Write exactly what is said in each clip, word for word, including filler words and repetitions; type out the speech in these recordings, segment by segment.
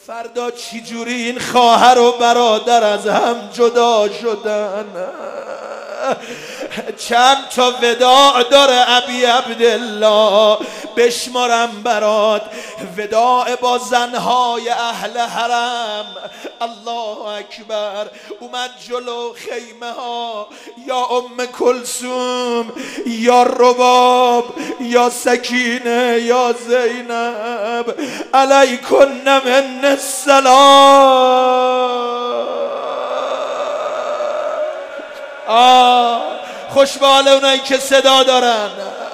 فردا چی جوری این خواهر و برادر از هم جدا شدن. چند تا وداع داره ابی عبدالله بشمارم برات. وداع با زنهای اهل حرم. الله اکبر. اومد جلو خیمه ها، یا ام کلثوم، یا رباب، یا سکینه، یا زینب، علیکن من السلام. آه خوشبال اونایی که صدا دارن.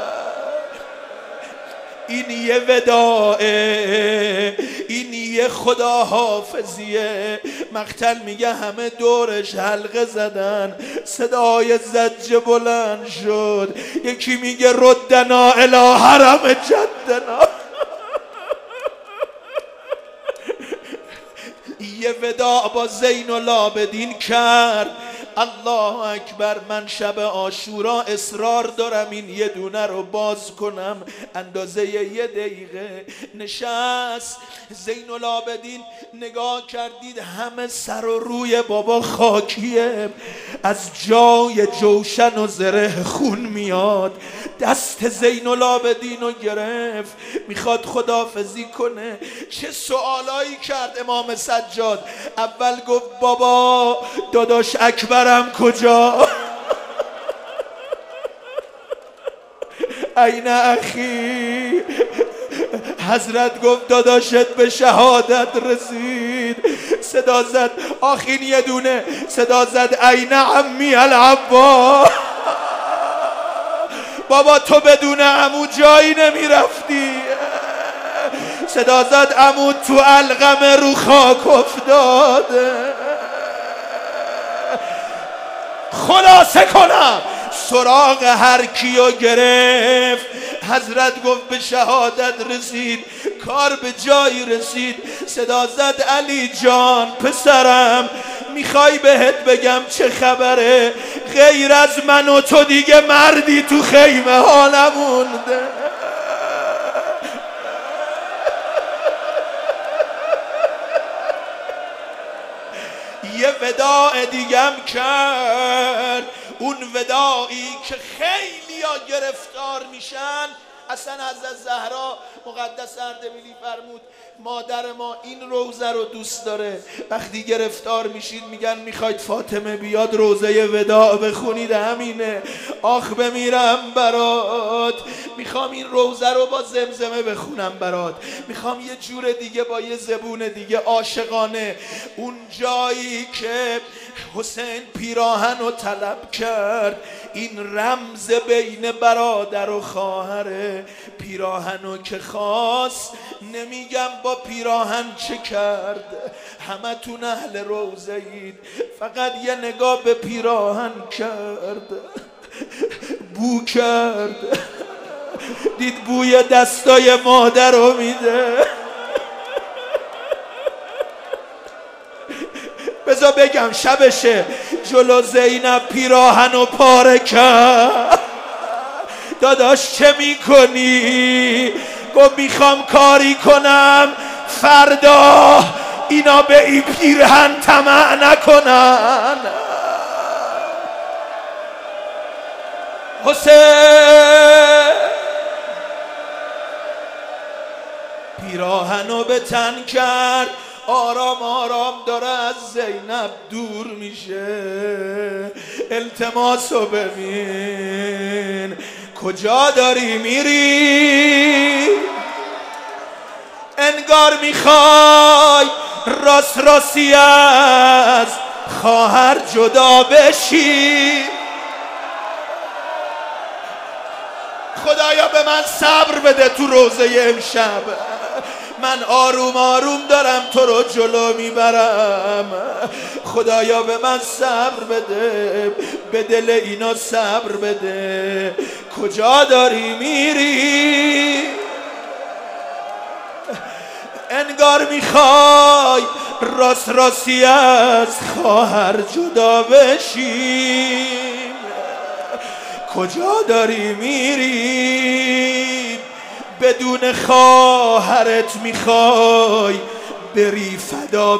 این یه وداعه، این یه خداحافظیه. مقتل میگه همه دورش حلقه زدن، صدای زجه بلند شد. یکی میگه ردنا الی حرم جدنا. یه وداع با زین العابدین کرد. الله اکبر. من شب عاشورا اصرار دارم این یه دونه رو باز کنم. اندازه یه دقیقه نشست زین العابدین، نگاه کردید همه سر و روی بابا خاکیه، از جای جوشن و زره خون میاد. دست زین العابدین رو گرفت، میخواد خداحافظی کنه. چه سوالایی کرد امام سجاد. اول گفت بابا داداش اکبرم کجا؟ این اخی؟ حضرت گفت داداشت به شهادت رسید. صدا زد آخین یه دونه. صدا زد این عمی العباس. بابا تو بدون عمو جایی نمی رفتی. صدا زد عمو تو القم رو خاک افتاده. خلاصه کنم سراغ هر کیو گرفت. حضرت گفت به شهادت رسید، کار به جایی رسید. صدا زد علی جان پسرم، میخوای بهت بگم چه خبره؟ غیر از من و تو دیگه مردی تو خیمه ها نمونده. یه وداع دیگم کرد. اون وداعی که خیلی ها گرفتار میشن. اصلا حضرت زهرا مقدس اردبیلی فرمود مادر ما این روزه رو دوست داره. وقتی گرفتار میشید میگن میخواید فاطمه بیاد روزه وداع بخونید. همینه. آخ بمیرم برات، میخوام این روزه رو با زمزمه بخونم برات. میخوام یه جور دیگه با یه زبون دیگه عاشقانه. اون جایی که حسین پیراهن رو طلب کرد، این رمز بین برادر و خواهره. پیراهنو که خواست، نمیگم با پیراهن چه کرد. همه تون اهل روزه اید، فقط یه نگاه به پیراهن کرد، بو کرد، دید بوی دستای مادر رو میده. بذار بگم شبشه. جلو زینب پیراهن و پاره کرد. داداش چه میکنی؟ گفت میخوام کاری کنم فردا اینا به این پیرهن طمع نکنن. حسین پیراهنو به تن کرد، آرام آرام داره از زینب دور میشه. التماسو ببین کجا داری میری؟ انگار میخوای راست راستی از خواهر جدا بشی. خدایا به من صبر بده تو روزه امشب. من آروم آروم دارم تو رو جلو میبرم. خدایا به من صبر بده، به دل اینا صبر بده. کجا داری میری؟ انگار میخوای راست راستی از خواهر جدا بشیم. کجا داری میری؟ بدون خواهرت میخوای بری فدا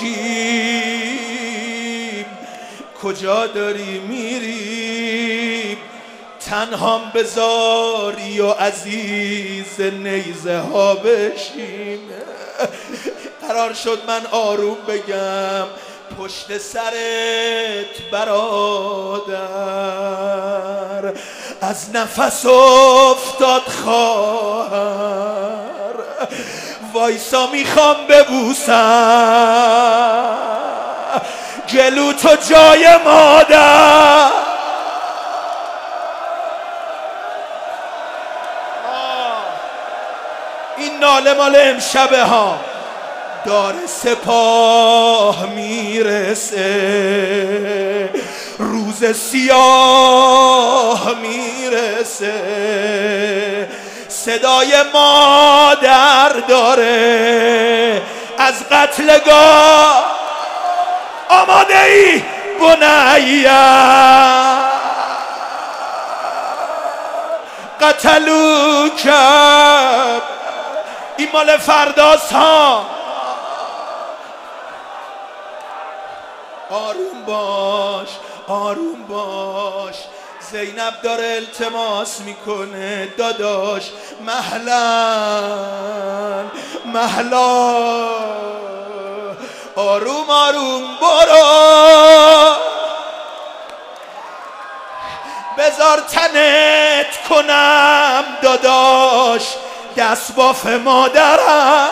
بشیم. کجا داری میری تنهام بذاری و عزیز نیزه ها بشیم. قرار شد من آروم بگم پشت سرت برادر، از نفس افتاد خواهر، وایسا میخوام ببوسم جلو تو جای مادر. این ناله مال امشبه ها. دار سپاه میرسه، روز سیاه میرسه، صدای مادر داره از قتلگاه آماده ای بنیه قتلو کب. این مال فرداست ها. آروم باش آروم باش. زینب داره التماس میکنه داداش مهلا مهلا. آروم آروم برو بذار تنت کنم داداش دست باف مادرم،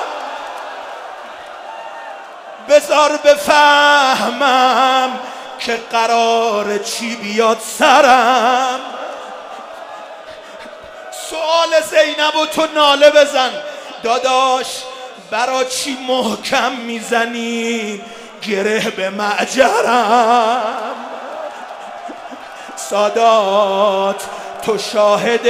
بذار بفهمم که قرار چی بیاد سرم. سوال زینب و تو ناله بزن داداش برا چی محکم میزنی گره به معجرم. سادات تو شاهد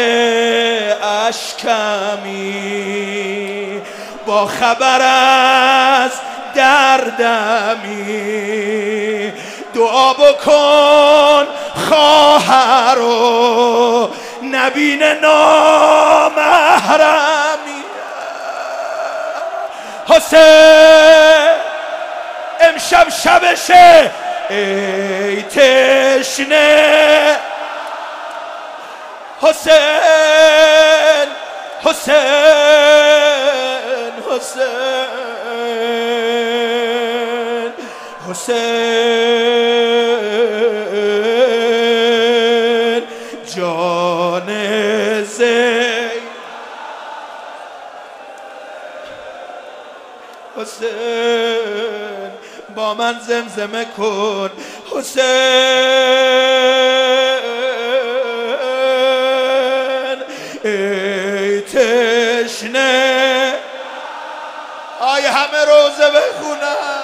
اشکمی، با خبر از دردمی، دعا بکن خواهر و نبین نامحرمی. حسین امشب شبشه ای تشنه. حسین حسین حسین حسین جان زین. حسین با من زمزمه کن حسین ای تشنه. آی همه روزه بخونن.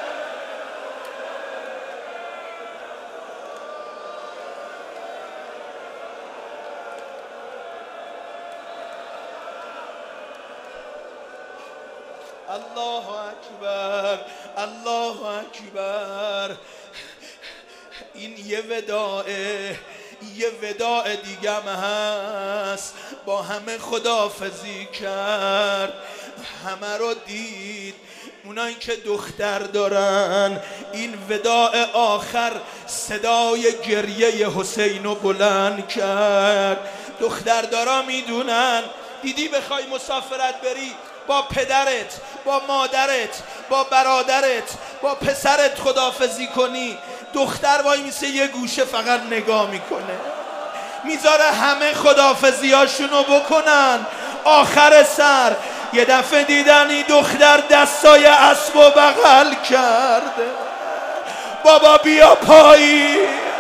الله اکبر الله اکبر. این یه وداعه یه وداع دیگم هست. با همه خداحافظی کرد، همه رو دید. اونایی که دختر دارن این وداع آخر صدای گریه حسینو بلند کرد. دختردارا میدونن دیدی بخوای مسافرت بری با پدرت با مادرت با برادرت با پسرت خداحافظی کنی، دختر وای میسه یه گوشه فقط نگاه میکنه، میذاره همه خداحافظیاشونو بکنن. آخر سر یه دفعه دیدن این دختر دستای اسب و بغل کرده. بابا بیا پایی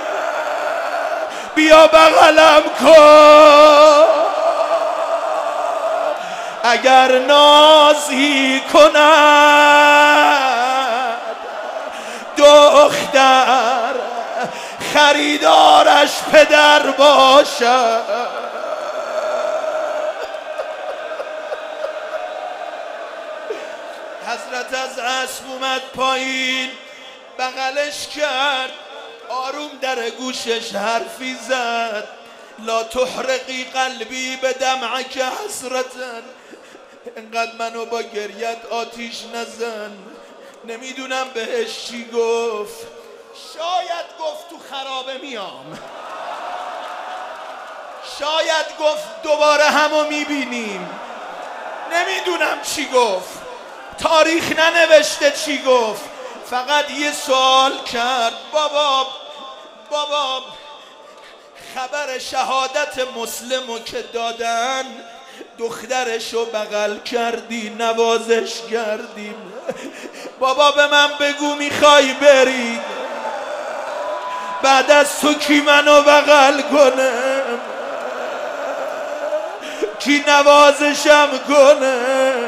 بیا بغلم کن، اگر نازی کند دختر خریدارش پدر باشد. حضرت از اسب اومد پایین، بغلش کرد، آروم در گوشش حرفی زد. لا تحرقی قلبی به دمعک حسرتن. انقدر منو با گریت آتیش نزن. نمیدونم بهش چی گفت. شاید گفت تو خرابه میام، شاید گفت دوباره همو میبینیم. نمیدونم چی گفت، تاریخ ننوشته چی گفت. فقط یه سوال کرد، بابا بابا خبر شهادت مسلمو که دادن دخترشو بغل کردی، نوازش کردیم. بابا به من بگو میخوای بری، بعد از تو کی منو بغل کنه، کی نوازشم کنه؟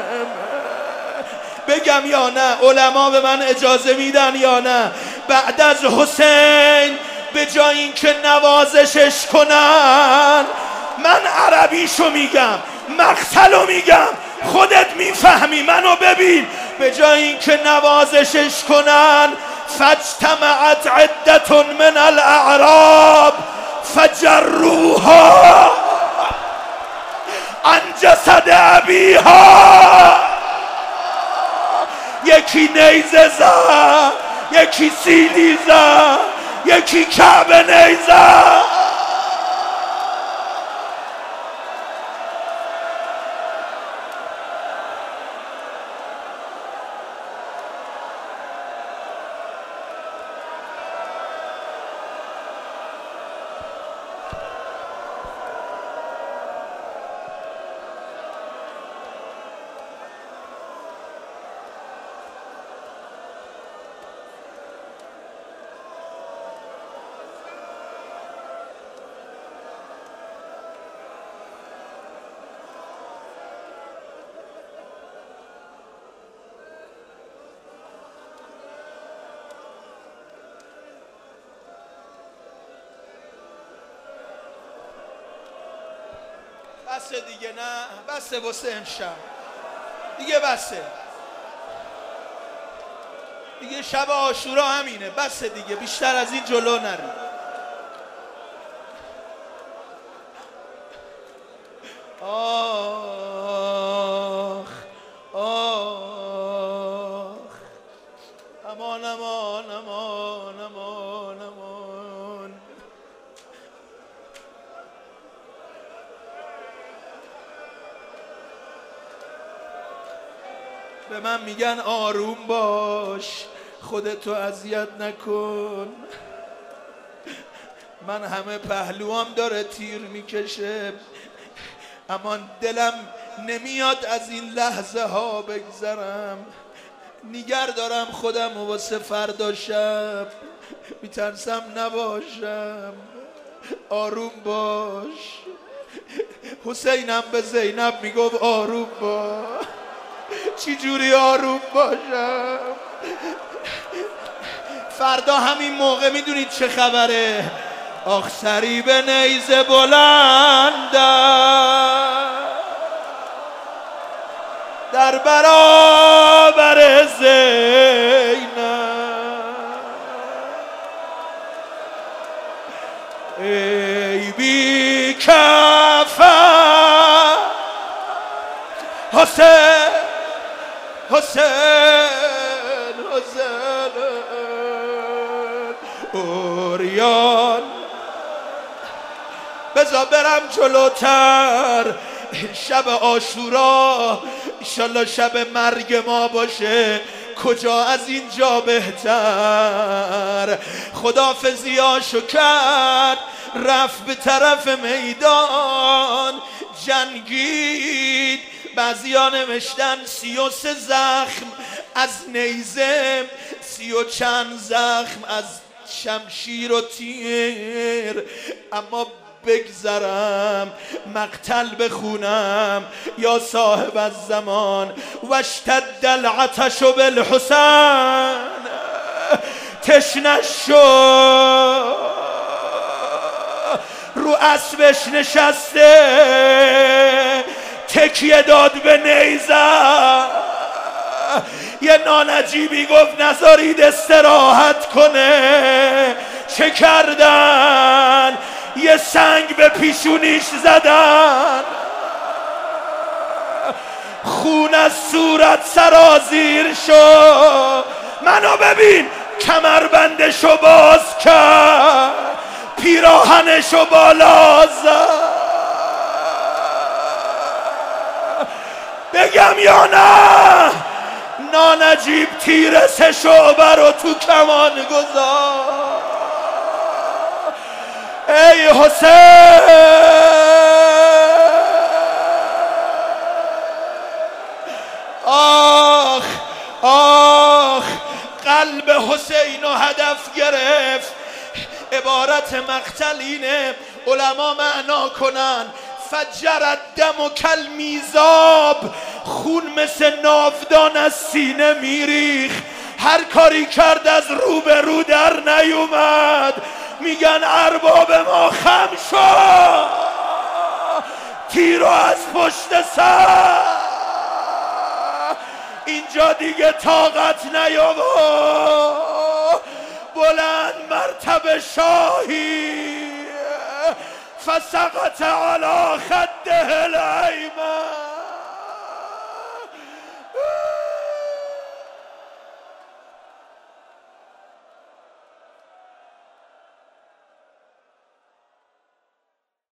بگم یا نه؟ علما به من اجازه میدن یا نه؟ بعد از حسین به جای این که نوازشش کنن، من عربیشو میگم، مقتلو میگم، خودت میفهمی، منو ببین، به جای این که نوازشش کنن، فاجتمعت عدة من الاعراب فجروها عن جسد ابیها. یکی نیزه زد، یکی سیلی زد، یکی کعبه نیزه. بسه دیگه، نه بسه واسه امشب دیگه، بسه دیگه، شب عاشورا همینه، بسه دیگه، بیشتر از این جلو نری. آخ آخ امان امان امان امان امان. به من میگن آروم باش، خودتو اذیت نکن. من همه پهلوام داره تیر میکشه، اما دلم نمیاد از این لحظه ها بگذرم. نیگر دارم خودم و واسه فردا شب، میترسم نباشم. آروم باش. حسینم به زینب میگفت آروم باش. چی جوری آروم باشم؟ فردا همین موقع میدونید چه خبره؟ آخ سری به نیزه بلندم در برابر زینب. ای بی کفن حسین حسین حسین اوریان. بذار برم جلوتر. شب عاشورا انشالله شب مرگ ما باشه، کجا از اینجا بهتر. خدافظیاشو کرد، رفت به طرف میدان جنگید. بعضیا نوشتن سی و سه زخم از نیزه، سی و چند زخم از شمشیر و تیر. اما بگذرم مقتل بخونم یا صاحب الزمان. واشتد العطش بالحسین، تشنه شد رو اسبش نشسته، تکیه داد به نیزه. یه نانجیبی گفت نذارید استراحت کنه. چه کردن؟ یه سنگ به پیشونیش زدن، خون از صورت سرازیر شد. منو ببین کمربندشو باز کرد، پیراهنشو بالا زد. بگم یا نه؟ نانجیب تیر سه شعبه رو تو کمان گذار. ای حسین، آخ آخ، قلب حسین رو هدف گرفت. عبارت مقتل اینه، علما معنا کنن فجر الدم کالمیزاب، خون مثل ناودان از سینه میریخ. هر کاری کرد از رو به رو در نیومد. میگن ارباب ما خم شد، تیرو از پشت سر. اینجا دیگه طاقت نیاورد. بلند مرتبه شاهی، فسقط علی خده الایمن.